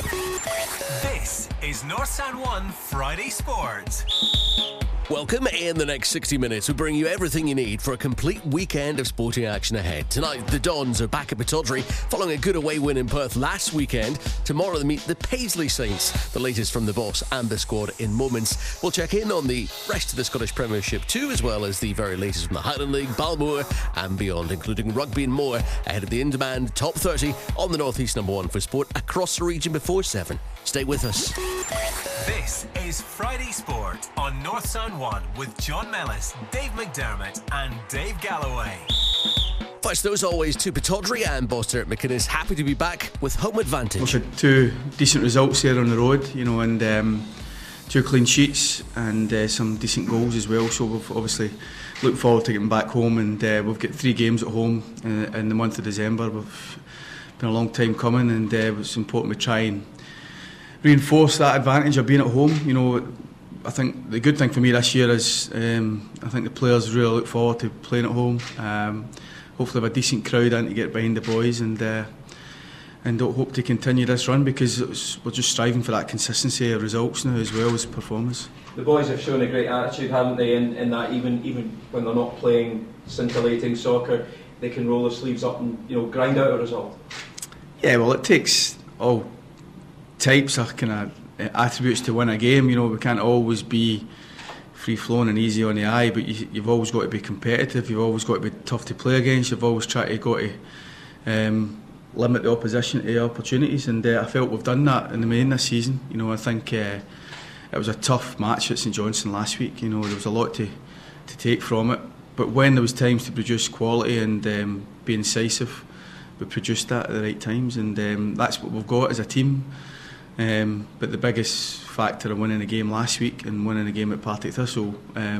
This is North Sound 1 Friday Sports. Welcome. In the next 60 minutes, we bring you everything you need for a complete weekend of sporting action ahead. Tonight, the Dons are back at Pittodrie following a good away win in Perth last weekend. Tomorrow, they meet the Paisley Saints. The latest from the boss and the squad in moments. We'll check in on the rest of the Scottish Premiership too, as well as the very latest from the Highland League, Balmoor and beyond, including rugby and more, ahead of the in-demand Top 30 on the North East number 1 for sport across the region before 7. Stay with us. This is Friday Sport on North Sound 1 with John Mellis, Dave McDermott and Dave Galloway. First, as always, to Pittodrie and boss Derek McInnes, happy to be back with home advantage. We've had 2 decent results there on the road, and 2 clean sheets and some decent goals as well. So we've obviously looked forward to getting back home, and we've got 3 games at home in the month of December. We've been a long time coming, and it's important we try and reinforce that advantage of being at home. I think the good thing for me this year is I think the players really look forward to playing at home. Hopefully have a decent crowd in to get behind the boys, and don't hope to continue this run, because we're just striving for that consistency of results now as well as performance. The boys have shown a great attitude, haven't they, in that even when they're not playing scintillating soccer, they can roll their sleeves up and grind out a result. Yeah, well, it takes all types of kind of attributes to win a game. We can't always be free flowing and easy on the eye, but you've always got to be competitive. You've always got to be tough to play against. You've always got to limit the opposition to opportunities, and I felt we've done that in the main this season. I think it was a tough match at St Johnstone last week. There was a lot to take from it, but when there was times to produce quality and be incisive, we produced that at the right times, and that's what we've got as a team. But the biggest factor in winning the game last week and winning the game at Partick Thistle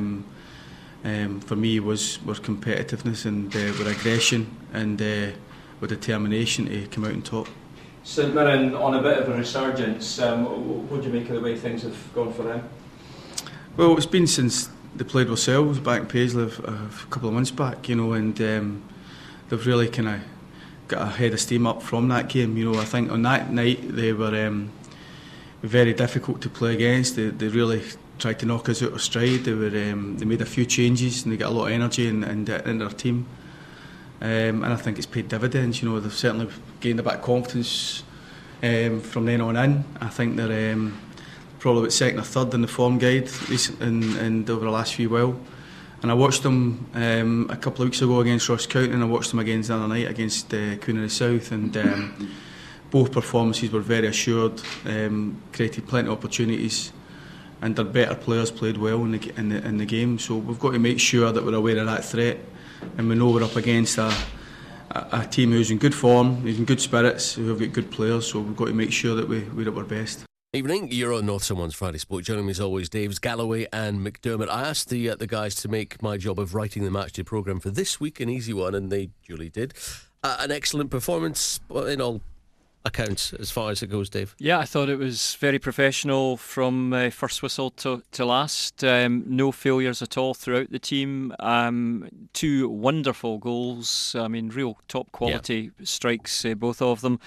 for me was competitiveness and with aggression and with determination to come out on top. St Mirren on a bit of a resurgence. What do you make of the way things have gone for them? Well, it's been since they played themselves back in Paisley a couple of months back, and they've really kind of got a head of steam up from that game. I think on that night they were very difficult to play against. They really tried to knock us out of stride. They made a few changes and they got a lot of energy in their team. And I think it's paid dividends. They've certainly gained a bit of confidence from then on in. I think they're probably about second or third in the form guide and over the last few while. And I watched them a couple of weeks ago against Ross County, and I watched them again the other night against Queen of the South, and both performances were very assured, created plenty of opportunities, and their better players played well in the game. So we've got to make sure that we're aware of that threat, and we know we're up against a team who's in good form, who's in good spirits, who have got good players. So we've got to make sure that we're at our best. Evening, you're on North Someone's Friday Sport. Joining me as always, Dave's Galloway and McDermott. I asked the guys to make my job of writing the matchday programme for this week an easy one, and they duly did. An excellent performance in all accounts as far as it goes, Dave. Yeah, I thought it was very professional from first whistle to last. No failures at all throughout the team. 2 wonderful goals. Real top quality strikes, both of them.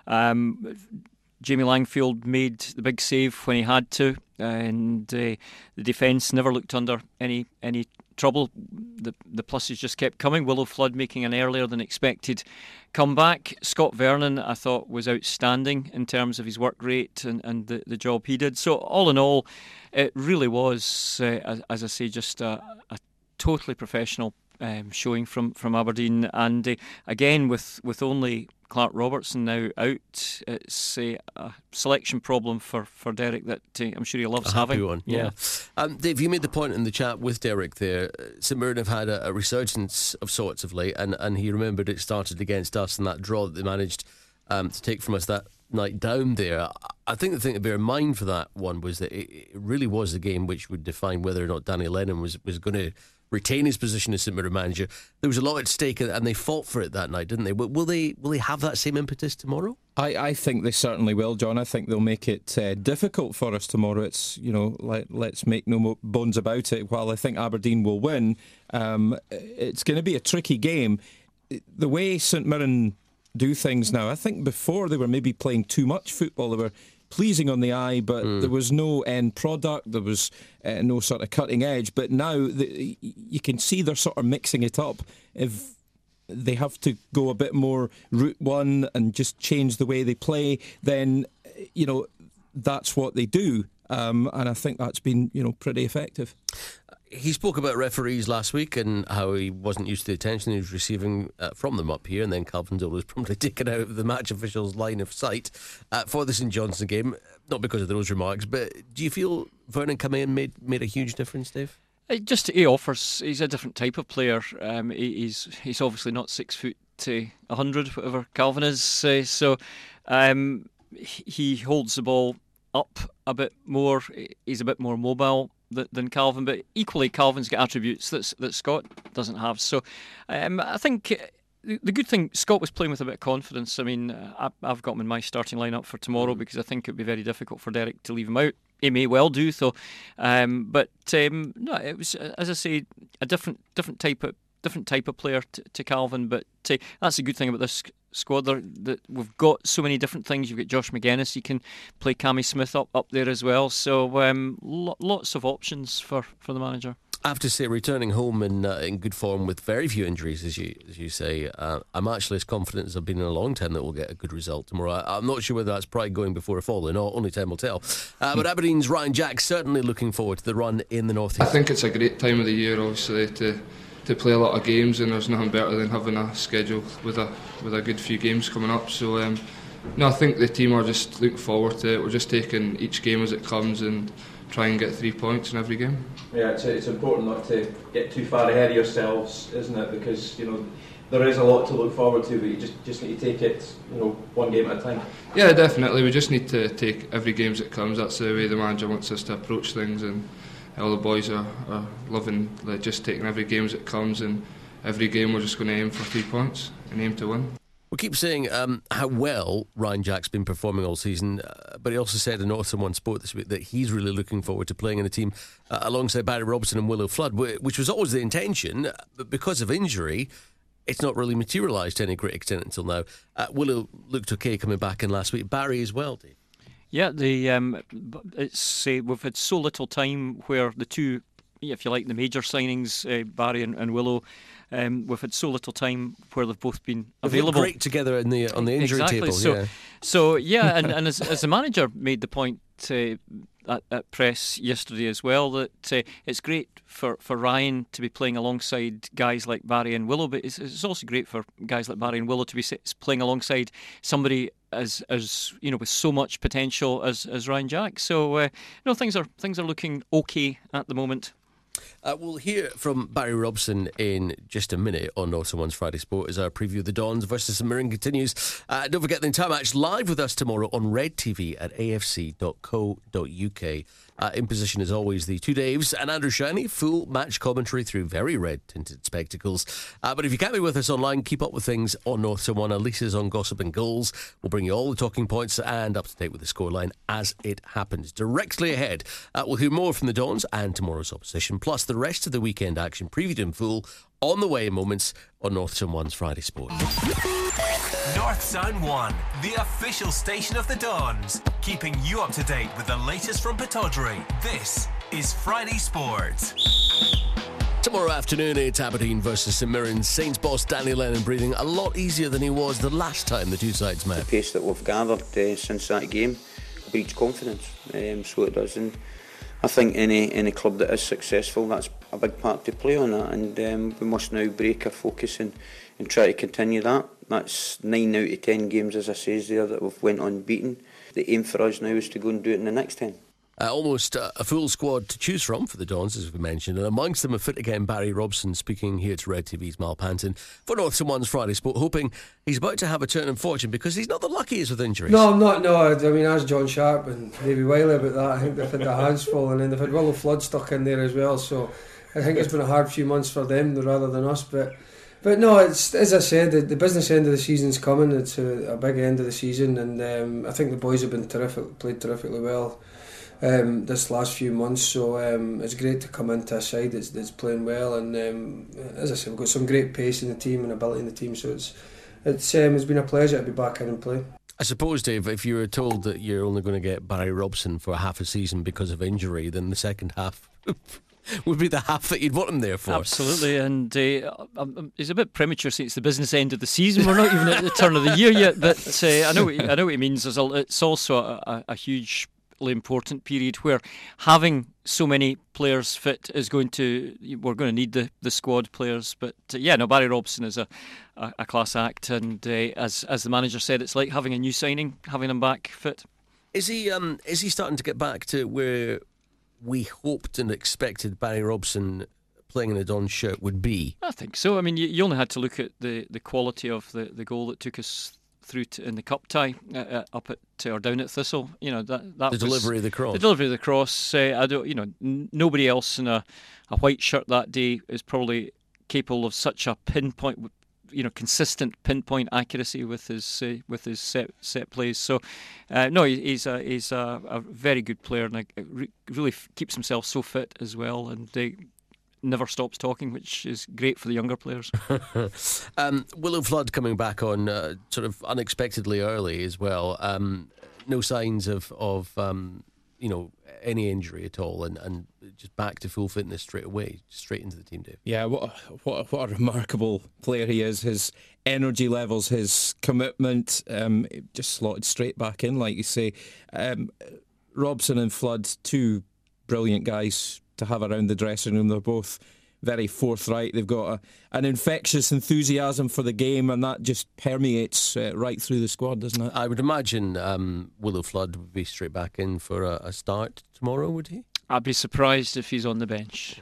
Jamie Langfield made the big save when he had to, and the defence never looked under any trouble. The pluses just kept coming. Willow Flood making an earlier than expected comeback. Scott Vernon, I thought, was outstanding in terms of his work rate and the job he did. So all in all, it really was, as I say, just a totally professional showing from Aberdeen, and again with only Clark Robertson now out, it's a selection problem for Derek that I'm sure he loves having. Happy one, yeah. Dave, you made the point in the chat with Derek there. St Mirren have had a resurgence of sorts of late, and he remembered it started against us and that draw that they managed to take from us that night down there. I think the thing to bear in mind for that one was that it really was the game which would define whether or not Danny Lennon was going to retain his position as St Mirren manager. There was a lot at stake, and they fought for it that night, didn't they? Will they have that same impetus tomorrow? I think they certainly will, John. I think they'll make it difficult for us tomorrow. It's, let's make no bones about it. While I think Aberdeen will win, it's going to be a tricky game. The way St Mirren do things now, I think before they were maybe playing too much football. They were pleasing on the eye, but there was no end product. There was no sort of cutting edge. But now you can see they're sort of mixing it up. If they have to go a bit more route one and just change the way they play, then that's what they do. And I think that's been pretty effective. He spoke about referees last week and how he wasn't used to the attention he was receiving from them up here, and then Calvin Dolan was promptly taken out of the match officials' line of sight for the St Johnstone game, not because of those remarks, but do you feel Vernon coming in made a huge difference, Dave? He's a different type of player. He's obviously not 6 foot 100, whatever Calvin is, so he holds the ball up a bit more. He's a bit more mobile than Calvin, but equally Calvin's got attributes that Scott doesn't have. So I think the good thing, Scott was playing with a bit of confidence. I mean, I've got him in my starting lineup for tomorrow because I think it would be very difficult for Derek to leave him out. He may well do so, but no, it was, as I say, a different type of player to Calvin. But that's a good thing about this squad. That we've got so many different things. You've got Josh McGuinness. You can play Cammy Smith up there as well. So lots of options for the manager. I have to say, returning home in good form with very few injuries, as you say, I'm actually as confident as I've been in a long time that we'll get a good result tomorrow. I'm not sure whether that's pride going before a fall or not. Only time will tell. But Aberdeen's Ryan Jack certainly looking forward to the run in the North East. I think it's a great time of the year, obviously, to play a lot of games, and there's nothing better than having a schedule with a good few games coming up. So I think the team are just looking forward to it. We're just taking each game as it comes and try and get 3 points in every game. Yeah, it's important not to get too far ahead of yourselves, isn't it? Because there is a lot to look forward to, but you just need to take it one game at a time. Yeah, definitely. We just need to take every game as it comes. That's the way the manager wants us to approach things, and all the boys are loving just taking every game as it comes, and every game we're just going to aim for 3 points and aim to win. We keep saying how well Ryan Jack's been performing all season, but he also said in Northern One Sport this week that he's really looking forward to playing in a team alongside Barry Robson and Willo Flood, which was always the intention, but because of injury, it's not really materialised to any great extent until now. Willo looked okay coming back in last week. Barry as well, Dave. Yeah, we've had so little time where the two, if you like, the major signings, Barry and Willo. We've had so little time where they've both been available. They've great together on the injury table. So and as the manager made the point at press yesterday as well, that it's great for Ryan to be playing alongside guys like Barry and Willo, but it's also great for guys like Barry and Willo to be playing alongside somebody as with so much potential as Ryan Jack. So things are looking okay at the moment. We'll hear from Barry Robson in just a minute on Northern One's Friday Sport as our preview of the Dons versus St Mirren continues. Don't forget the entire match live with us tomorrow on Red TV at afc.co.uk. In position as always, the two Daves and Andrew Shiny, full match commentary through very red tinted spectacles. But if you can't be with us online, keep up with things on Northern One. Elisa's on Gossip and Goals. We'll bring you all the talking points and up to date with the scoreline as it happens. Directly ahead, we'll hear more from the Dons and tomorrow's opposition, plus the rest of the weekend action previewed in full on the way in moments on Northern One's Friday Sport. North Sound 1, the official station of the Dons, keeping you up to date with the latest from Pittodrie. This is Friday Sport. Tomorrow afternoon, it's Aberdeen versus St Mirren. Saints boss Danny Lennon breathing a lot easier than he was the last time the two sides met. The pace that we've gathered since that game breeds confidence, so it does. And I think any club that is successful, that's a big part to play on that, and we must now break our focus and try to continue that. That's 9 out of 10 games, as I says there, that we've went unbeaten. The aim for us now is to go and do it in the next 10. Almost a full squad to choose from for the Dons, as we mentioned, and amongst them a fit again Barry Robson, speaking here to Red TV's Mal Panton for Northern One's Friday Sport, hoping he's about to have a turn in fortune because he's not the luckiest with injuries. No, I'm not. No, I mean, as John Sharp and Davy Wiley about that, I think they've had their hands full, and then they've had Willo Flood stuck in there as well, so I think it's been a hard few months for them rather than us, but no, it's, as I said, the business end of the season's coming. It's a big end of the season, and I think the boys have been terrific, played terrifically well this last few months, so it's great to come into a side that's playing well, and as I said, we've got some great pace in the team and ability in the team, so it's been a pleasure to be back in and play. I suppose, Dave, if you were told that you're only going to get Barry Robson for half a season because of injury, then the second half would be the half that you'd want him there for. Absolutely, and it's a bit premature saying it's the business end of the season. We're not even at the turn of the year yet, but I know what he means. It's also a hugely important period where having so many players fit is we're going to need the squad players. But Barry Robson is a class act, and as the manager said, it's like having a new signing, having him back fit. Is he starting to get back to where we hoped and expected Barry Robson playing in a Don shirt would be? I think so. I mean, you only had to look at the quality of the goal that took us through in the cup tie up at or down at Thistle. The delivery of the cross. The delivery of the cross. Nobody else in a white shirt that day is probably capable of such a pinpoint, consistent pinpoint accuracy with his set plays. So, he's a very good player, and really keeps himself so fit as well, and never stops talking, which is great for the younger players. Willo Flood coming back on sort of unexpectedly early as well. No signs of any injury at all, and just back to full fitness straight away, straight into the team, Dave. Yeah, what a remarkable player he is. His energy levels, his commitment, just slotted straight back in, like you say. Robson and Flood, two brilliant guys to have around the dressing room. They're both very forthright. They've got an infectious enthusiasm for the game, and that just permeates right through the squad, doesn't it? I would imagine Willo Flood would be straight back in for a start tomorrow, would he? I'd be surprised if he's on the bench.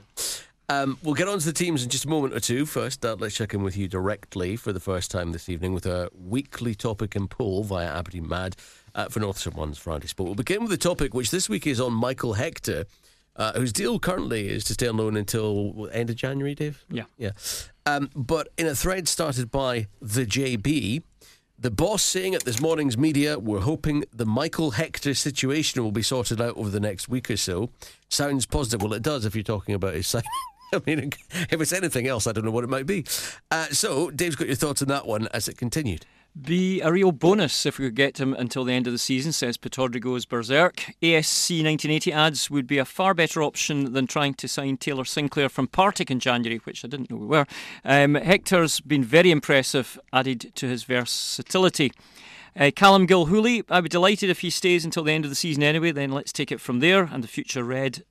We'll get on to the teams in just a moment or two. First, let's check in with you directly for the first time this evening with a weekly topic and poll via Aberdeen Mad for North St One's Friday Sport. We'll begin with the topic which this week is on Michael Hector, whose deal currently is to stay on loan until end of January, Dave? Yeah. But in a thread started by the JB, the boss saying at this morning's media, we're hoping the Michael Hector situation will be sorted out over the next week or so. Sounds positive. Well, it does if you're talking about his signing. I mean, if it's anything else, I don't know what it might be. So, Dave's got your thoughts on that one as it continued. Be a real bonus if we could get him until the end of the season, says Pittodrie Goes Berserk. ASC 1980 adds would be a far better option than trying to sign Taylor Sinclair from Partick in January, which I didn't know we were. Hector's been very impressive, added to his versatility. Callum Gilhooly, I'd be delighted if he stays until the end of the season anyway, then let's take it from there. And the Future's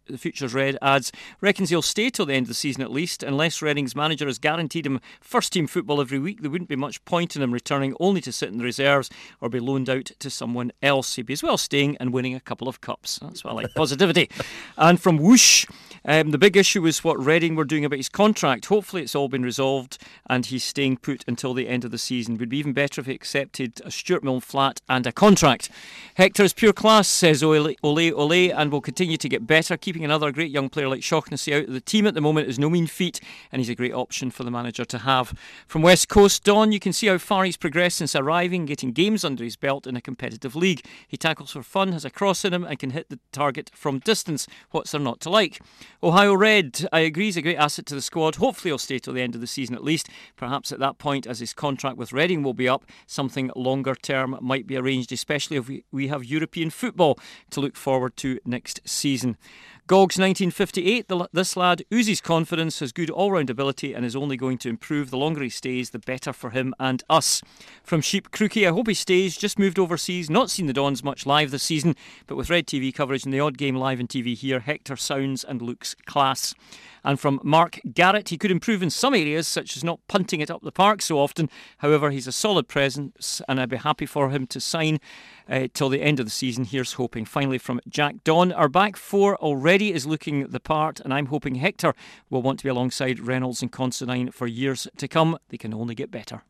Red adds, reckons he'll stay till the end of the season at least. Unless Reading's manager has guaranteed him first team football every week, there wouldn't be much point in him returning only to sit in the reserves or be loaned out to someone else. He'd be as well staying and winning a couple of cups. That's what I like, positivity. And from Whoosh, the big issue was what Reading were doing about his contract. Hopefully it's all been resolved and he's staying put until the end of the season. Would be even better if he accepted a Stuart Milne flat and a contract. Hector is pure class, says Ole, and will continue to get better. Keeping another great young player like Shaughnessy out of the team at the moment is no mean feat, and he's a great option for the manager to have. From West Coast, Don, you can see how far he's progressed since arriving, getting games under his belt in a competitive league. He tackles for fun, has a cross in him, and can hit the target from distance. What's there not to like? Ohio Red, I agree, he's a great asset to the squad. Hopefully he'll stay till the end of the season at least. Perhaps at that point, as his contract with Reading will be up, something longer term might be arranged, especially if we have European football to look forward to next season. Gogs 1958, this lad oozes confidence, has good all-round ability and is only going to improve. The longer he stays, the better for him and us. From Sheep Crookie, I hope he stays, just moved overseas, not seen the Dons much live this season, but with Red TV coverage and the odd game live on TV here, Hector sounds and looks class. And from Mark Garrett, he could improve in some areas, such as not punting it up the park so often. However, he's a solid presence, and I'd be happy for him to sign till the end of the season. Here's hoping. Finally, from Jack Don, our back four already is looking the part, and I'm hoping Hector will want to be alongside Reynolds and Considine for years to come. They can only get better.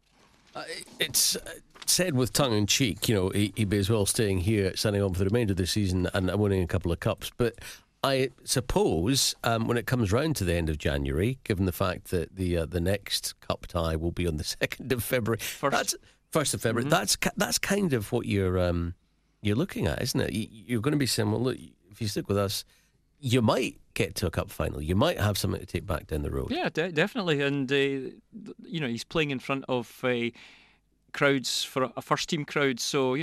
It's said with tongue in cheek, he'd be as well staying here, signing on for the remainder of the season and winning a couple of cups, but I suppose when it comes round to the end of January, given the fact that the next cup tie will be on the 2nd of February, that's 1st of February. Mm-hmm. That's kind of what you're looking at, isn't it? You're going to be saying, well, look, if you stick with us, you might get to a cup final. You might have something to take back down the road. Yeah, definitely. And he's playing in front of crowds for a first team crowd. So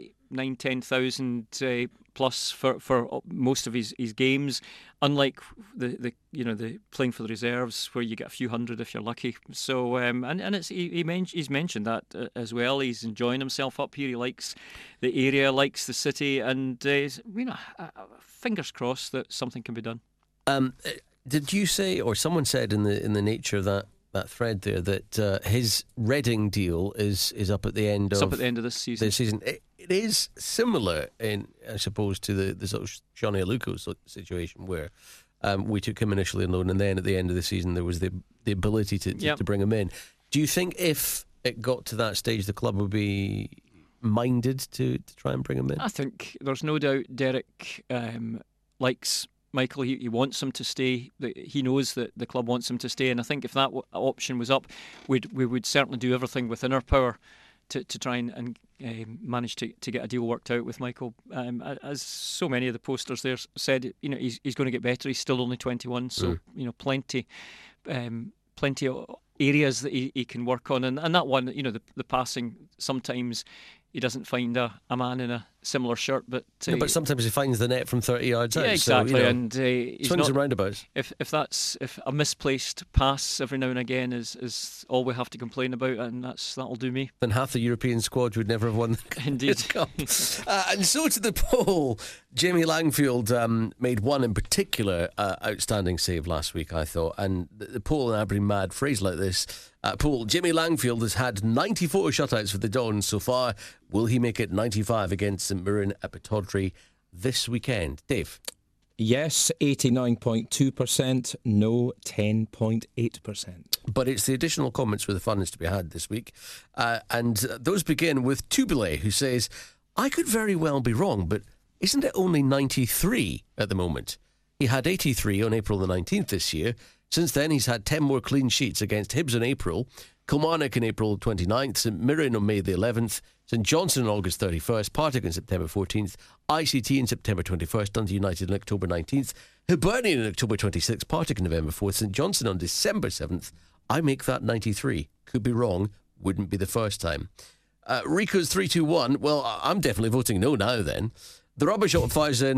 9,000-10,000 plus for most of his games. Unlike the playing for the reserves where you get a few hundred if you're lucky. So he's mentioned that as well. He's enjoying himself up here. He likes the area, likes the city, and fingers crossed that something can be done. Did you say, or someone said in the nature of that thread there, that his Reading deal is up at the end of this season? It is similar, I suppose, to the sort of Johnny Aluko situation where we took him initially on loan, and then at the end of the season there was the ability to bring him in. Do you think if it got to that stage, the club would be minded to try and bring him in? I think there's no doubt Derek likes Michael. He wants him to stay. He knows that the club wants him to stay, and I think if that option was up, we would certainly do everything within our power to try and manage to get a deal worked out with Michael. As so many of the posters there said, he's going to get better. He's still only 21, so plenty of areas that he can work on, and that one, the passing, sometimes he doesn't find a man in a similar shirt, but sometimes he finds the net from 30 yards out. Yeah, exactly. So, and he's swings and roundabouts. If a misplaced pass every now and again is all we have to complain about, and that'll do me. Then half the European squad would never have won Indeed. the cup. And so to the poll. Jamie Langfield made one in particular outstanding save last week, I thought, and the poll in Aberdeen Mad phrased like this. Poll: Jamie Langfield has had 94 shutouts for the Dons so far. Will he make it 95 against St Mirren at Pittodrie this weekend? Dave? Yes, 89.2%. No, 10.8%. But it's the additional comments where the fun is to be had this week. And those begin with Tubile, who says, I could very well be wrong, but isn't it only 93 at the moment? He had 83 on April the 19th this year. Since then, he's had 10 more clean sheets against Hibs in April, Kilmarnock in April 29th, St Mirren on May the 11th, St Johnstone on August 31st, Partick on September 14th, ICT on September 21st, Dundee United on October 19th, Hibernian on October 26th, Partick on November 4th, St Johnstone on December 7th. I make that 93. Could be wrong. Wouldn't be the first time. Rico's 321. Well, I'm definitely voting no now then. The rubber shot fires in.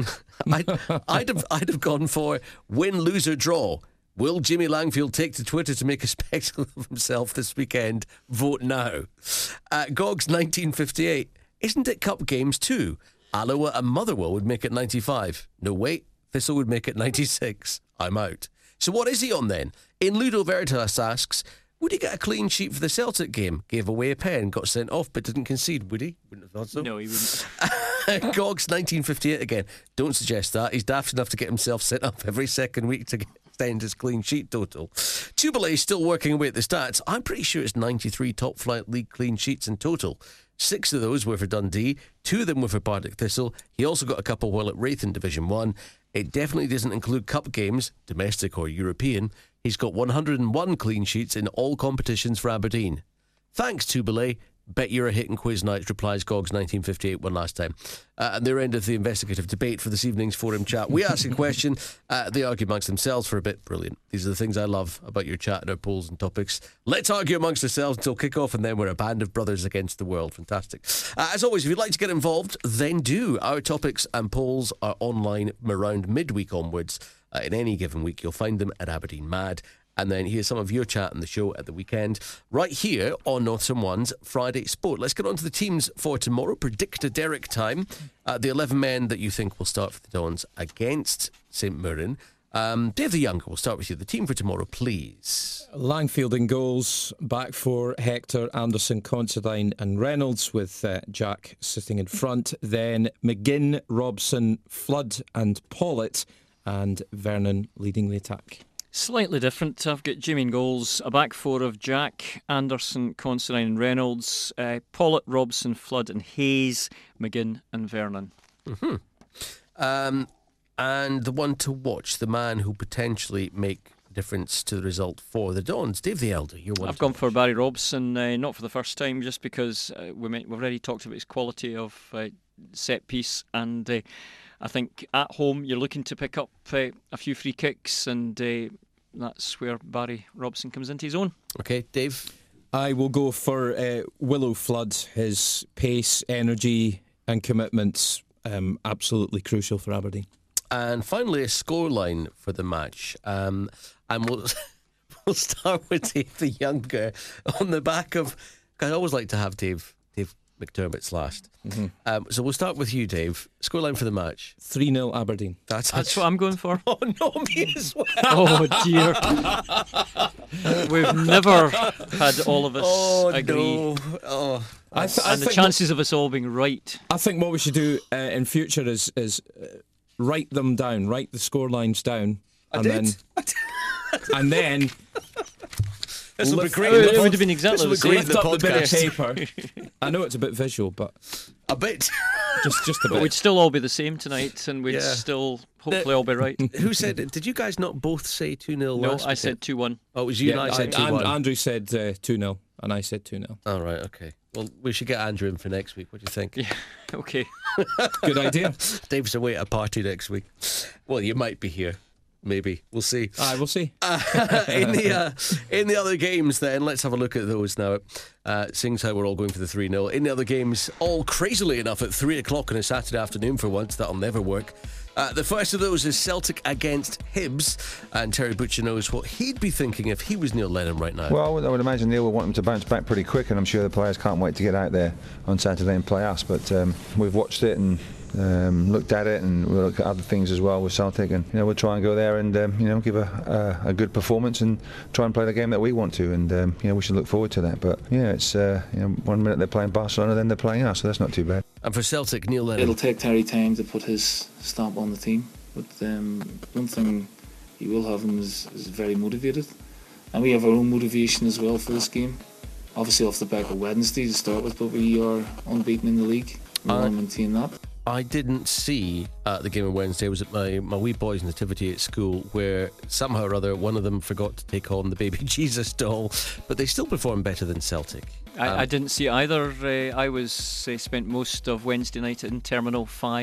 I'd have gone for win, lose or draw. Will Jimmy Langfield take to Twitter to make a spectacle of himself this weekend? Vote now. Gogs 1958. Isn't it cup games too? Alloa and Motherwell would make it 95. No, wait. Thistle would make it 96. I'm out. So what is he on then? In Ludo Veritas asks, would he get a clean sheet for the Celtic game? Gave away a pen, got sent off but didn't concede, would he? Wouldn't have thought so. No, he wouldn't. Gogs 1958 again. Don't suggest that. He's daft enough to get himself sent up every second week to extend his clean sheet total. Tubile is still working away at the stats. I'm pretty sure it's 93 top flight league clean sheets in total. 6 of those were for Dundee, 2 of them were for Partick Thistle. He also got a couple while at Wraith in Division 1. It definitely doesn't include cup games, domestic or European. He's got 101 clean sheets in all competitions for Aberdeen. Thanks, Tubile. Bet you're a hit in quiz nights, replies Gogs 1958 one last time. And they're end of the investigative debate for this evening's forum chat. We ask a question, they argue amongst themselves for a bit. Brilliant. These are the things I love about your chat and our polls and topics. Let's argue amongst ourselves until kick-off, and then we're a band of brothers against the world. Fantastic. As always, if you'd like to get involved, then do. Our topics and polls are online from around midweek onwards. In any given week, you'll find them at Aberdeen Mad. And then here's some of your chat on the show at the weekend, right here on Northern One's Friday Sport. Let's get on to the teams for tomorrow. Predict a Derek time. The 11 men that you think will start for the Dons against St Mirren. Dave the Younger, we'll start with you. The team for tomorrow, please. Langfield in goals, back four, Hector, Anderson, Considine and Reynolds, with Jack sitting in front. Then McGinn, Robson, Flood and Pollitt, and Vernon leading the attack. Slightly different. I've got Jimmy in goals, a back four of Jack, Anderson, Considine and Reynolds, Pollitt, Robson, Flood and Hayes, McGinn and Vernon. Mm-hmm. And the one to watch, the man who potentially make a difference to the result for the Dons, Dave the Elder. You're one. I've gone for Barry Robson, not for the first time, just because we've already talked about his quality of set piece, and I think at home you're looking to pick up a few free kicks, and that's where Barry Robson comes into his own. Okay, Dave? I will go for Willo Flood. His pace, energy and commitments absolutely crucial for Aberdeen. And finally, a scoreline for the match. And we'll start with Dave the Younger on the back of... I always like to have Dave McDermott's last. So we'll start with you, Dave. Scoreline for the match. 3-0 Aberdeen. That's what I'm going for. Oh, no, me as well. Oh, dear. We've never had all of us agree. No. Oh, and the chances of us all being right. I think what we should do in future is write them down, write the scorelines down, and then this would be great. It would have been exactly the same. Lift up the bit of paper. I know it's a bit visual, but a bit. just a bit. But we'd still all be the same tonight, and we'd still hopefully all be right. Who said it? Did you guys not both say 2-0 last? No, I said 2-1. Oh, it was you and I said 2-1. Andrew said 2-0, and I said 2-0. All right, okay. Well, we should get Andrew in for next week. What do you think? Yeah, okay. Good idea. Dave's away at a party next week. Well, you might be here. Maybe. We'll see. We'll see. In the other games then, let's have a look at those now. Seeing as how we're all going for the 3-0. In the other games, all crazily enough at 3 o'clock on a Saturday afternoon for once. That'll never work. The first of those is Celtic against Hibs, and Terry Butcher knows what he'd be thinking if he was Neil Lennon right now. Well, I would imagine Neil will want them to bounce back pretty quick, and I'm sure the players can't wait to get out there on Saturday and play us. But we've watched it and looked at it, and we'll look at other things as well with Celtic, and we'll try and go there and give a good performance and try and play the game that we want to, and we should look forward to that. But it's 1 minute they're playing Barcelona, then they're playing us, so that's not too bad. And for Celtic, Neil Lennon. It'll take Terry time to put his stamp on the team, but one thing he will have him is very motivated, and we have our own motivation as well for this game. Obviously off the back of Wednesday to start with, but we are unbeaten in the league. We want to maintain that. I didn't see the game on Wednesday. I was at my wee boy's nativity at school, where somehow or other one of them forgot to take on the baby Jesus doll, but they still performed better than Celtic. I didn't see either. I was spent most of Wednesday night in Terminal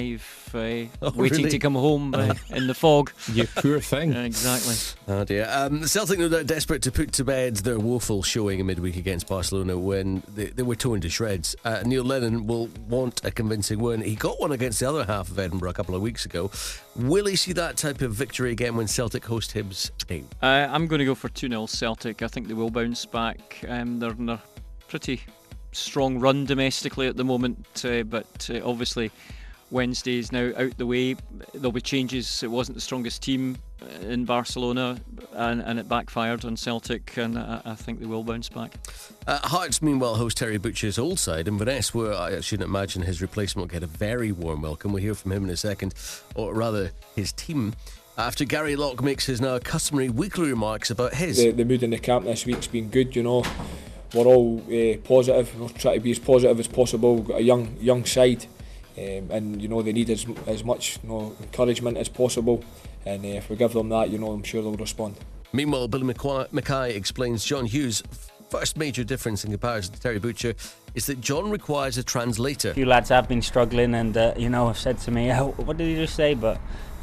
5 waiting to come home in the fog. You poor thing. Exactly. Oh dear. Celtic no doubt desperate to put to bed their woeful showing in midweek against Barcelona when they were torn to shreds. Neil Lennon will want a convincing win. He got one against the other half of Edinburgh a couple of weeks ago. Will he see that type of victory again when Celtic host Hibs? I'm going to go for 2-0 Celtic. I think they will bounce back. They're in a pretty strong run domestically at the moment, but obviously Wednesday is now out the way. There'll be changes. It wasn't the strongest team in Barcelona, and it backfired on Celtic, and I think they will bounce back. Hearts, meanwhile, host Terry Butcher's old side, Inverness, where I shouldn't imagine his replacement will get a very warm welcome. We'll hear from him in a second, or rather his team, after Gary Locke makes his now customary weekly remarks about his. The mood in the camp this week's been good, We're all positive. We'll try to be as positive as possible. We've got a young side, and they need as much encouragement as possible. And if we give them that, I'm sure they'll respond. Meanwhile, Billy Mackay explains John Hughes' first major difference in comparison to Terry Butcher is that John requires a translator. A few lads have been struggling, and have said to me, "What did he just say?" But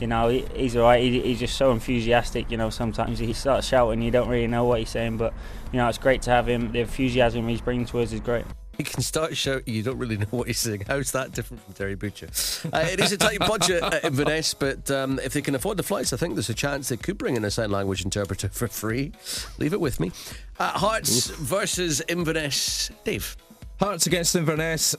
he's all right. He's just so enthusiastic. Sometimes he starts shouting, you don't really know what he's saying, but it's great to have him. The enthusiasm he's bringing to us is great. He can start shouting, you don't really know what he's saying. How's that different from Terry Butcher? It is a tight budget at Inverness, but if they can afford the flights, I think there's a chance they could bring in a sign language interpreter for free. Leave it with me. Hearts versus Inverness. Dave? Hearts against Inverness.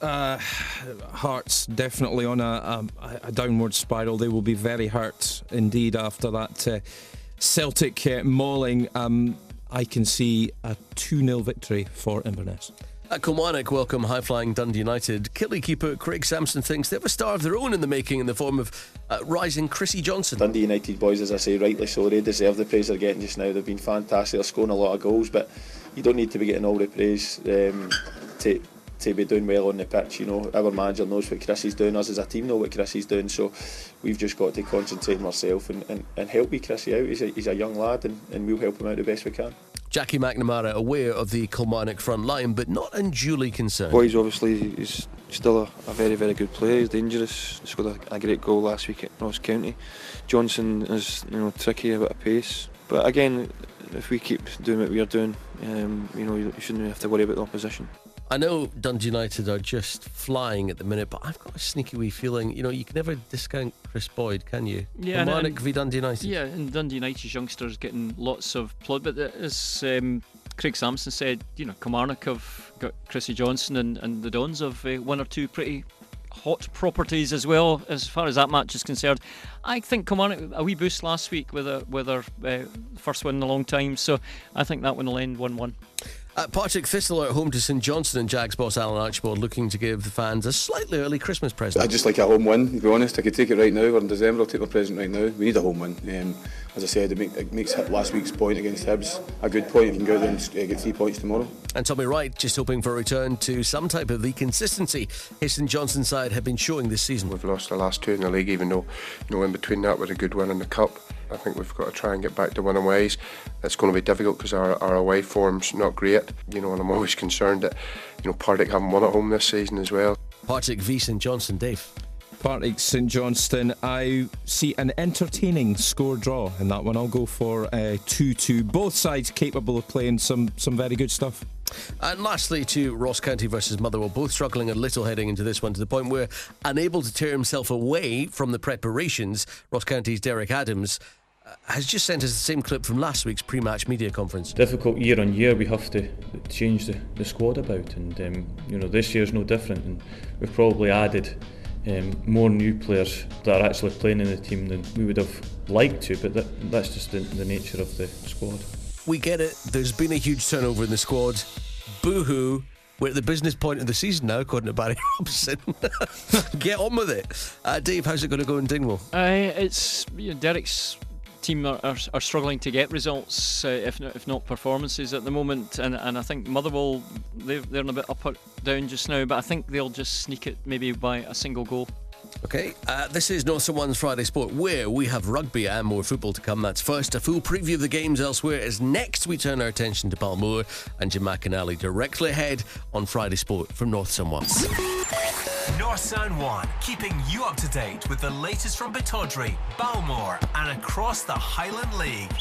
Hearts definitely on a downward spiral. They will be very hurt indeed after that Celtic mauling. I can see a 2-0 victory for Inverness. At Kilmarnock, welcome high-flying Dundee United. Killie keeper Craig Sampson thinks they have a star of their own in the making in the form of rising Chrissy Johnson. Dundee United boys, as I say, rightly so, they deserve the praise they're getting just now. They've been fantastic, they're scoring a lot of goals, but you don't need to be getting all the praise to be doing well on the pitch. Our manager knows what Chrissy's doing, us as a team know what Chrissy's doing, so we've just got to concentrate on ourselves and help Chrissy out. He's a young lad, and we'll help him out the best we can. Jackie McNamara aware of the Kilmarnock front line, but not unduly concerned. Boys, obviously, he's still a very, very good player. He's dangerous. He scored a great goal last week at Ross County. Johnson is tricky, a bit of pace, but again, if we keep doing what we are doing, you shouldn't have to worry about the opposition. I know Dundee United are just flying at the minute, but I've got a sneaky wee feeling, you can never discount Chris Boyd, can you? Yeah, Kilmarnock v Dundee United. Yeah, and Dundee United's youngsters getting lots of plod, but as Craig Sampson said, Kilmarnock have got Chrissy Johnson and the Dons have one or two pretty hot properties as well, as far as that match is concerned. I think Kilmarnock a wee boost last week with their first win in a long time, so I think that one will end 1-1. Partick Thistle are at home to St Johnstone, and Jags boss Alan Archibald looking to give the fans a slightly early Christmas present. I just like a home win, to be honest. I could take it right now. We're in December, I'll take my present right now. We need a home win. As I said, it makes last week's point against Hibs a good point. You can go there and get 3 points tomorrow. And Tommy Wright just hoping for a return to some type of the consistency his St Johnstone side have been showing this season. We've lost the last two in the league, even though in between that was a good win in the Cup. I think we've got to try and get back to winning ways. It's going to be difficult because our away form's not great, and I'm always concerned that Partick haven't won at home this season as well. Partick v St Johnstone, Dave. Partick St Johnstone, I see an entertaining score draw in that one. I'll go for 2-2. Both sides capable of playing some very good stuff. And lastly, to Ross County versus Motherwell, both struggling a little heading into this one, to the point where, unable to tear himself away from the preparations, Ross County's Derek Adams has just sent us the same clip from last week's pre-match media conference. Difficult year on year, we have to change the squad about, and this year's no different, and we've probably added more new players that are actually playing in the team than we would have liked to, but that's just the nature of the squad. We get it, there's been a huge turnover in the squad. Boo-hoo. We're at the business point of the season now, according to Barry Robson. Get on with it. Dave, how's it going to go in Dingwall? It's Derek's team are struggling to get results, if not performances at the moment, and I think Motherwell, they're in a bit up or down just now, but I think they'll just sneak it maybe by a single goal. Okay, this is Northern One's Friday Sport, where we have rugby and more football to come. That's first. A full preview of the games elsewhere is next. We turn our attention to Balmoor and Jim McInally directly ahead on Friday Sport from North Sun 1. North Sound 1, keeping you up to date with the latest from Pittodrie, Balmoor and across the Highland League.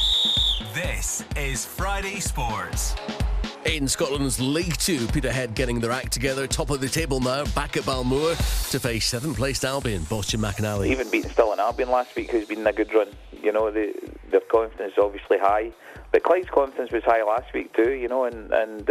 This is Friday Sports. In Scotland's League 2, Peterhead getting their act together, top of the table now, back at Balmoor to face 7th placed Albion. Boss Jim McInally. Even beating Stirling Albion last week, who's been in a good run. Their confidence is obviously high, but Clyde's confidence was high last week too. And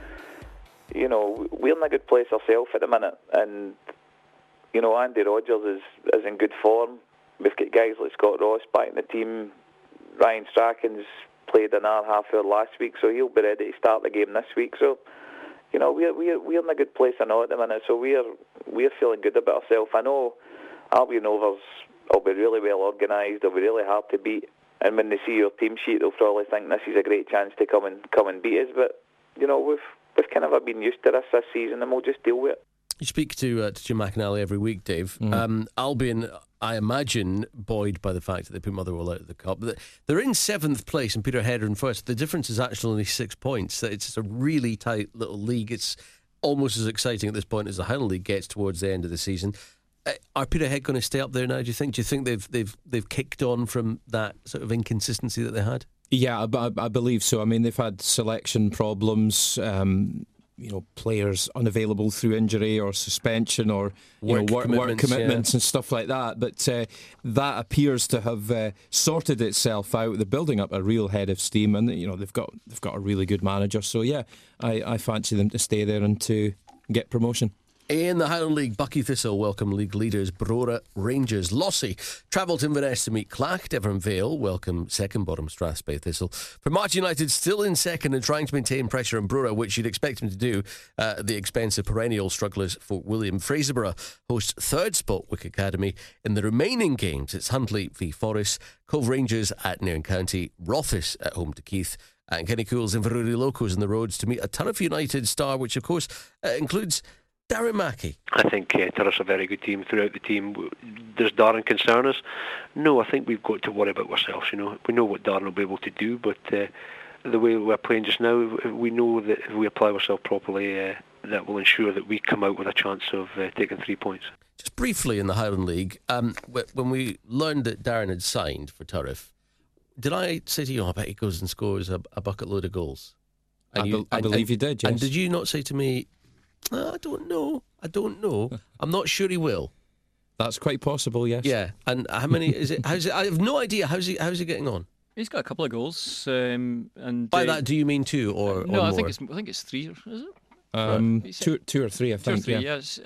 we're in a good place ourselves at the minute, and Andy Rodgers is in good form. We've got guys like Scott Ross back in the team. Ryan Strachan's played an hour, half hour last week, so he'll be ready to start the game this week. So, we're in a good place, I know, at the minute. So we're feeling good about ourselves. I know Albion Rovers will be really well organised. They'll be really hard to beat, and when they see your team sheet, they'll probably think this is a great chance to come and beat us. But we've kind of been used to this season, and we'll just deal with it. You speak to Jim McInally every week, Dave. Albion, I imagine, buoyed by the fact that they put Motherwell out of the Cup. They're in 7th place and Peterhead are in first. The difference is actually only 6 points. It's a really tight little league. It's almost as exciting at this point as the Highland League gets towards the end of the season. Are Peterhead going to stay up there now, do you think? Do you think they've kicked on from that sort of inconsistency that they had? Yeah, I believe so. I mean, they've had selection problems, players unavailable through injury or suspension or work commitments and stuff like that. But that appears to have sorted itself out. They're building up a real head of steam, and they've got a really good manager. So yeah, I fancy them to stay there and to get promotion. In the Highland League, Bucky Thistle welcome league leaders Brora Rangers. Lossy travel to Inverness to meet Clach. Devon Vale welcome second bottom Strathspey Thistle. For March United, still in second and trying to maintain pressure on Brora, which you'd expect them to do at the expense of perennial strugglers Fort William. Fraserburgh hosts third spot Wick Academy. In the remaining games, it's Huntly v Forest, Cove Rangers at Nairn County, Rothes at home to Keith, and Kenny Cools and Inverurie Locos in the roads to meet a Turriff United star, which of course includes Darren Mackey. I think Turriff's a very good team throughout the team. Does Darren concern us? No, I think we've got to worry about ourselves. We know what Darren will be able to do, but the way we're playing just now, we know that if we apply ourselves properly, that will ensure that we come out with a chance of taking 3 points. Just briefly in the Highland League, when we learned that Darren had signed for Turriff, did I say to you, I bet he goes and scores a bucket load of goals? And I believe you did, yes. And did you not say to me, I don't know. I'm not sure he will. That's quite possible, yes. Yeah, and how many is it? I have no idea. How's he getting on? He's got a couple of goals, and by that, do you mean 2 or no? Or I more? think it's 3. Is it? Two or three, I think. 2 or 3, yeah. yes.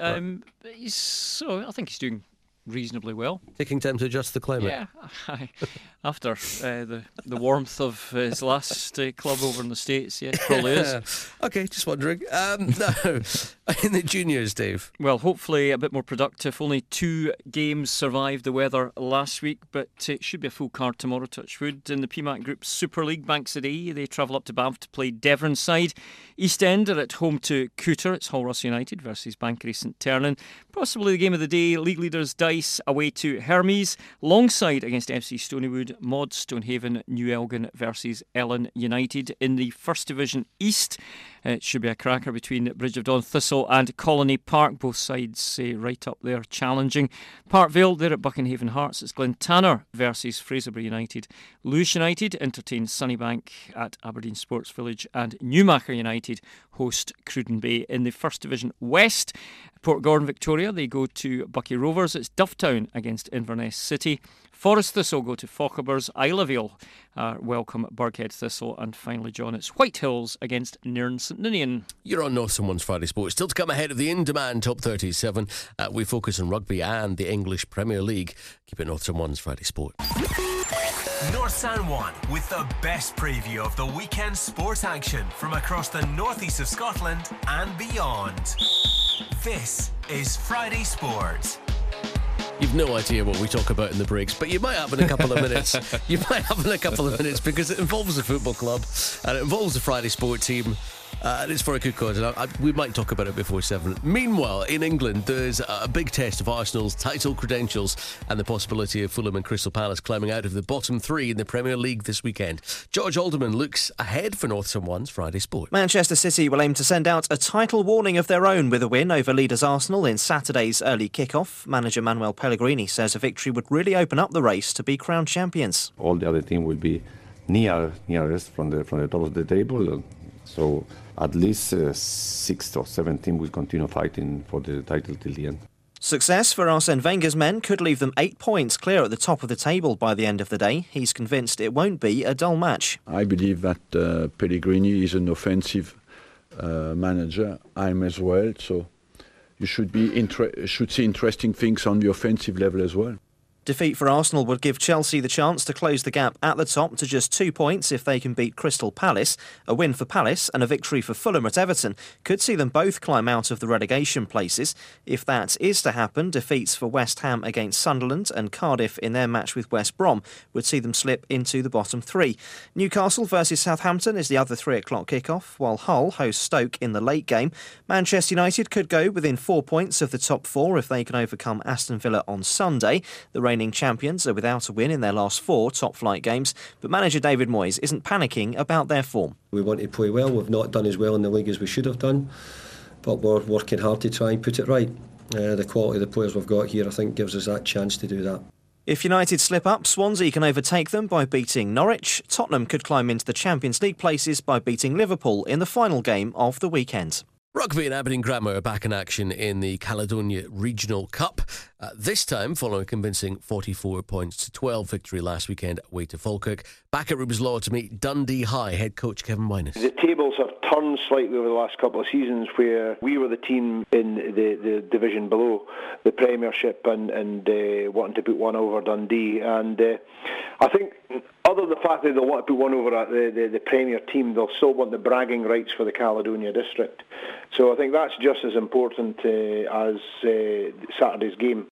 I think he's doing reasonably well. Taking time to adjust the climate. Yeah, after the warmth of his last club over in the States, yeah, it probably is. Okay, just wondering. Now, in the juniors, Dave. Well, hopefully a bit more productive. Only 2 games survived the weather last week, but it should be a full card tomorrow, touch wood. In the PMAC Group Super League, Banks they travel up to Banff to play Devon side. East End are at home to Cooter. It's Hull Ross United versus Bankery St Ternan. Possibly the game of the day, league leaders Dice away to Hermes. Longside against FC Stonywood. Mod Stonehaven New Elgin versus Ellen United. In the First Division East, it should be a cracker between Bridge of Dawn Thistle and Colony Park. Both sides right up there challenging. Parkvale, they're at Buckenhaven Hearts. It's Glentanner versus Fraserburgh United. Lewis United entertain Sunnybank at Aberdeen Sports Village. And Newmarket United host Cruden Bay. In the First Division West, Port Gordon Victoria, they go to Bucky Rovers. It's Dufftown against Inverness City. Forest Thistle go to Fochabers. Islavale welcome Burghead Thistle. And finally, John, it's White Hills against Nairn St Ninian. You're on North Someone's Friday Sports. Still to come ahead of the in-demand Top 37. We focus on rugby and the English Premier League. Keep it North Someone's Friday Sport. North San Juan with the best preview of the weekend sports action from across the northeast of Scotland and beyond. This is Friday Sport. You've no idea what we talk about in the breaks, but you might have in a couple of minutes. Because it involves a football club and it involves the Friday Sport team. And it's for a good cause, and we might talk about it before 7. Meanwhile, in England, there's a big test of Arsenal's title credentials and the possibility of Fulham and Crystal Palace climbing out of the bottom 3 in the Premier League this weekend. George Alderman looks ahead for North Someone's Friday Sport. Manchester City will aim to send out a title warning of their own with a win over leaders Arsenal in Saturday's early kick-off. Manager Manuel Pellegrini says a victory would really open up the race to be crowned champions. All the other team will be nearest from the top of the table. So at least 6 or 7 teams will continue fighting for the title till the end. Success for Arsene Wenger's men could leave them 8 points clear at the top of the table by the end of the day. He's convinced it won't be a dull match. I believe that Pellegrini is an offensive manager. I'm as well, so you should see interesting things on the offensive level as well. Defeat for Arsenal would give Chelsea the chance to close the gap at the top to just 2 points if they can beat Crystal Palace. A win for Palace and a victory for Fulham at Everton could see them both climb out of the relegation places. If that is to happen, defeats for West Ham against Sunderland and Cardiff in their match with West Brom would see them slip into the bottom 3. Newcastle versus Southampton is the other 3 o'clock kick-off, while Hull hosts Stoke in the late game. Manchester United could go within 4 points of the top 4 if they can overcome Aston Villa on Sunday. The reigning champions are without a win in their last 4 top-flight games, but manager David Moyes isn't panicking about their form. We want to play well. We've not done as well in the league as we should have done, but we're working hard to try and put it right. The quality of the players we've got here, I think, gives us that chance to do that. If United slip up, Swansea can overtake them by beating Norwich. Tottenham could climb into the Champions League places by beating Liverpool in the final game of the weekend. Rugby and Aberdeen Grammar are back in action in the Caledonia Regional Cup. This time following a convincing 44 points to 12 victory last weekend away to Falkirk. Back at Rube's to meet Dundee High head coach Kevin Winus. The tables have turned slightly over the last couple of seasons where we were the team in the division below the Premiership and wanting to put one over Dundee. And I think other than the fact that they'll want to put one over at the Premier team, they'll still want the bragging rights for the Caledonia district. So I think that's just as important as Saturday's game.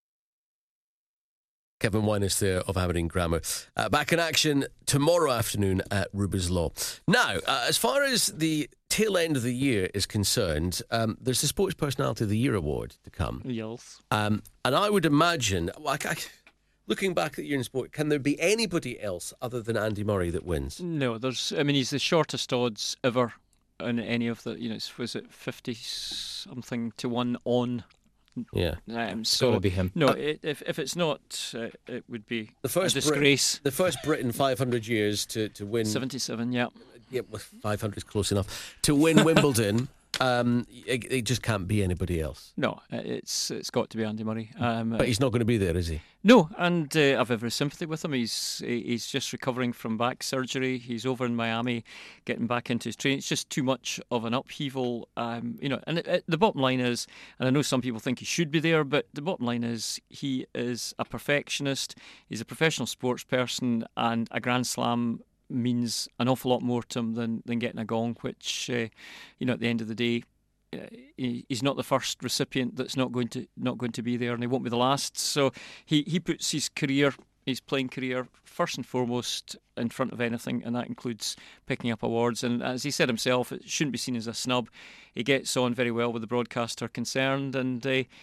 Kevin Winus there of Aberdeen Grammar. Back in action tomorrow afternoon at Rube's Law. Now, as far as the tail end of the year is concerned, there's the Sports Personality of the Year award to come. Yes. And I would imagine, looking back at the year in sport, can there be anybody else other than Andy Murray that wins? No, he's the shortest odds ever in any of the, was it 50-something to 1 on Yeah, it's got to be him. No, if it's not, it would be the first a disgrace. The first Brit in 500 years to win. 77, yeah. Yeah, well, 500 is close enough to win Wimbledon. It just can't be anybody else. No, it's got to be Andy Murray. But he's not going to be there, is he? No, and I've every sympathy with him. He's just recovering from back surgery. He's over in Miami, getting back into his training. It's just too much of an upheaval, And the bottom line is, and I know some people think he should be there, but the bottom line is he is a perfectionist. He's a professional sports person, and a Grand Slam means an awful lot more to him than getting a gong, which at the end of the day, he's not the first recipient that's not going to be there, and he won't be the last. So he puts his playing career first and foremost in front of anything, and that includes picking up awards. And as he said himself, it shouldn't be seen as a snub. He gets on very well with the broadcaster concerned, and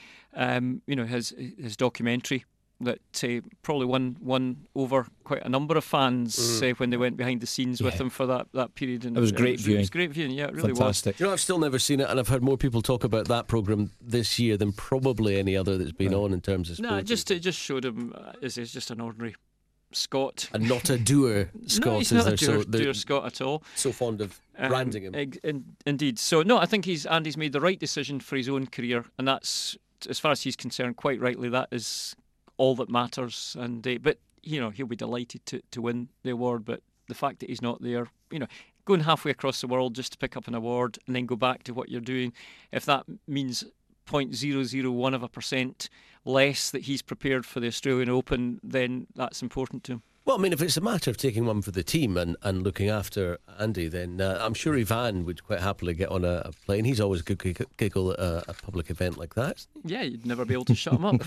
his documentary that probably won over quite a number of fans when they went behind the scenes with him for that period. And it was great viewing. It was great viewing, yeah, it really Fantastic. was. I've still never seen it, and I've heard more people talk about that programme this year than probably any other that's been on in terms of sport. No, it just showed him as just an ordinary Scot. And not a doer Scot. No, he's not a doer Scot at all. So fond of branding him. Indeed. So, no, I think Andy's made the right decision for his own career, and that's, as far as he's concerned, quite rightly, that is all that matters. And but he'll be delighted to win the award. But the fact that he's not there, going halfway across the world just to pick up an award and then go back to what you're doing, if that means 0.001% less that he's prepared for the Australian Open, then that's important to him. Well, I mean, if it's a matter of taking one for the team and looking after Andy, then I'm sure Ivan would quite happily get on a plane. He's always a good giggle at a public event like that. Yeah, you'd never be able to shut him up.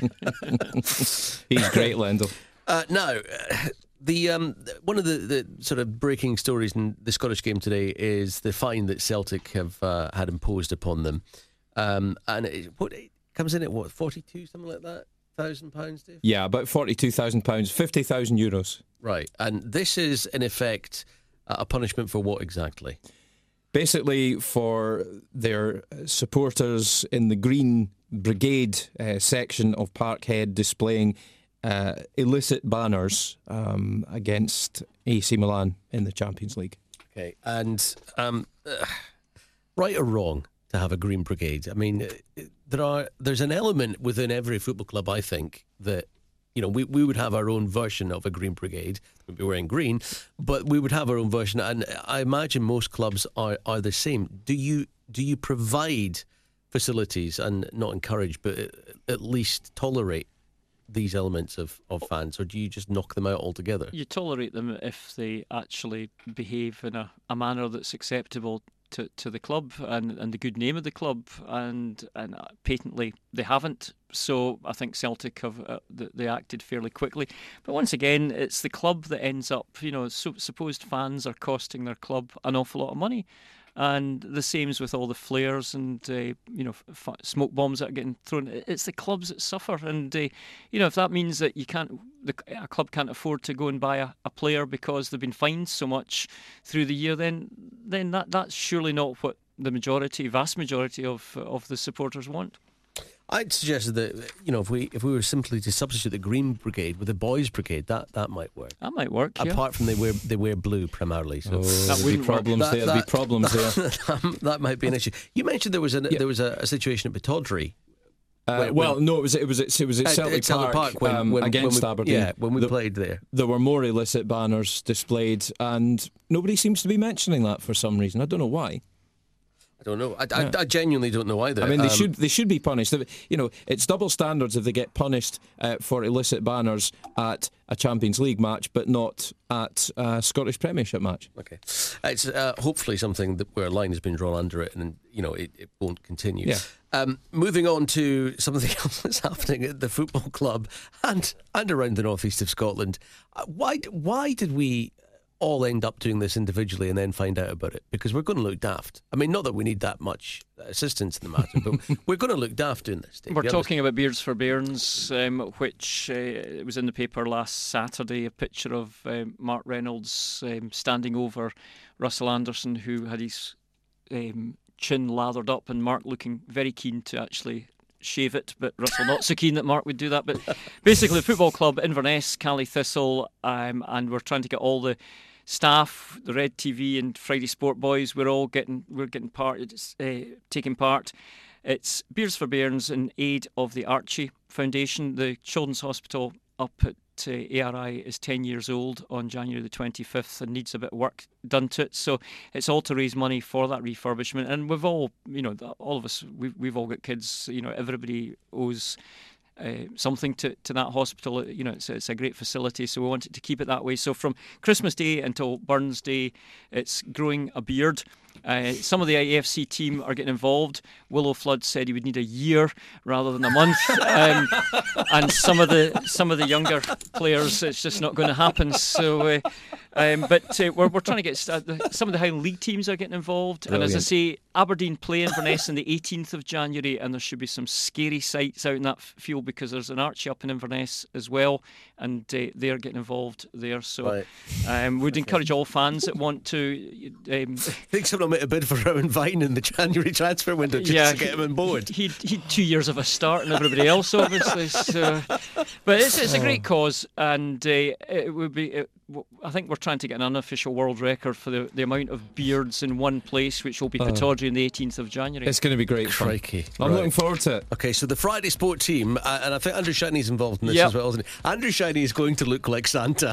He's great, Lendl. Now, one of the sort of breaking stories in the Scottish game today is the fine that Celtic have had imposed upon them. And it comes in at what, 42, something like that? £1,000, Dave? Yeah, about £42,000, €50,000. Right, and this is in effect a punishment for what exactly? Basically, for their supporters in the Green Brigade section of Parkhead displaying illicit banners against AC Milan in the Champions League. Okay, and right or wrong to have a Green Brigade? I mean, there's an element within every football club, I think, that we would have our own version of a Green Brigade. We'd be wearing green, but we would have our own version, and I imagine most clubs are the same. Do you provide facilities and not encourage, but at least tolerate these elements of fans, or do you just knock them out altogether? You tolerate them if they actually behave in a manner that's acceptable to the club and the good name of the club, and patently they haven't. So I think Celtic have they acted fairly quickly. But once again, it's the club that ends up, supposed fans are costing their club an awful lot of money. And the same's with all the flares and smoke bombs that are getting thrown. It's the clubs that suffer, and if that means that a club can't afford to go and buy a player because they've been fined so much through the year, then that's surely not what the vast majority of the supporters want. I'd suggest that if we were simply to substitute the Green Brigade with the Boys Brigade, that might work. That might work. Apart from they wear blue primarily, so there'd be problems there. There'd be problems there. That might be an issue. You mentioned there was a situation at Pittodrie. It was at Celtic Park against Aberdeen. Yeah, when we played there, there were more illicit banners displayed, and nobody seems to be mentioning that for some reason. I don't know why. I don't know. I genuinely don't know either. I mean, they should be punished. It's double standards if they get punished for illicit banners at a Champions League match, but not at a Scottish Premiership match. Okay, it's hopefully something where a line has been drawn under it, and it won't continue. Yeah. Moving on to something else that's happening at the football club and around the northeast of Scotland. Why did we all end up doing this individually and then find out about it? Because we're going to look daft. I mean, not that we need that much assistance in the matter, but we're going to look daft doing this. We're talking about Beards for Bairns, which it was in the paper last Saturday, a picture of Mark Reynolds standing over Russell Anderson, who had his chin lathered up, and Mark looking very keen to actually shave it, but Russell not so keen that Mark would do that. But basically, the football club, Inverness, Cally Thistle, and we're trying to get all the staff, the Red TV and Friday Sport boys, we're taking part. It's Beers for Bairns in aid of the Archie Foundation. The Children's Hospital up at ARI is 10 years old on January the 25th and needs a bit of work done to it. So it's all to raise money for that refurbishment. And we've all, all of us, we've all got kids. Everybody owes something to that hospital. It's a great facility, so we wanted to keep it that way. So from Christmas Day until Burns Day, it's growing a beard. Some of the AFC team are getting involved. Willow Flood said he would need a year rather than a month, and some of the younger players, it's just not going to happen. So, but we're trying to get some of the Highland League teams are getting involved. Brilliant. And as I say, Aberdeen play Inverness on the 18th of January, and there should be some scary sights out in that field because there's an Archie up in Inverness as well, and they're getting involved there. So, we'd encourage all fans that want to. I think someone made a bid for Rowan Vine in the January transfer window just to get him on board. He'd 2 years of a start and everybody else, obviously. So, but it's a great cause, and it would be. I think we're trying to get an unofficial world record for the amount of beards in one place, which will be Pittodrie on the 18th of January. It's going to be great. Crikey. I'm looking forward to it. Okay, so the Friday Sport team, and I think Andrew Shiney's involved in this as well, isn't he? Andrew Shiney is going to look like Santa.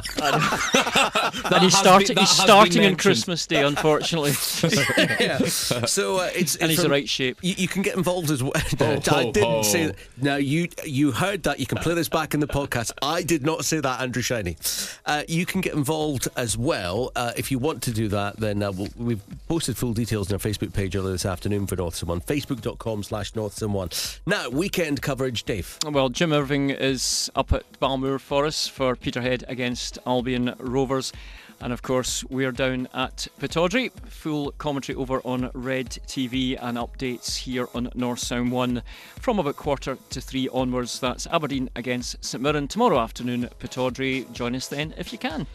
And he's starting on Christmas Day, unfortunately. Yeah. So and he's the right shape. You can get involved as well. I didn't say that. Now you heard that. You can play this back in the podcast. I did not say that, Andrew Shiney. You can get involved as well if you want to do that. Then we've posted full details on our Facebook page earlier this afternoon for Northern One. Facebook.com/Northern One. Now weekend coverage, Dave. Well, Jim Irving is up at Balmoor for us for Peterhead against Albion Rovers. And of course, we're down at Pittodrie. Full commentary over on Red TV and updates here on North Sound 1 from about 2:45 onwards. That's Aberdeen against St Mirren tomorrow afternoon at Pittodrie. Join us then if you can.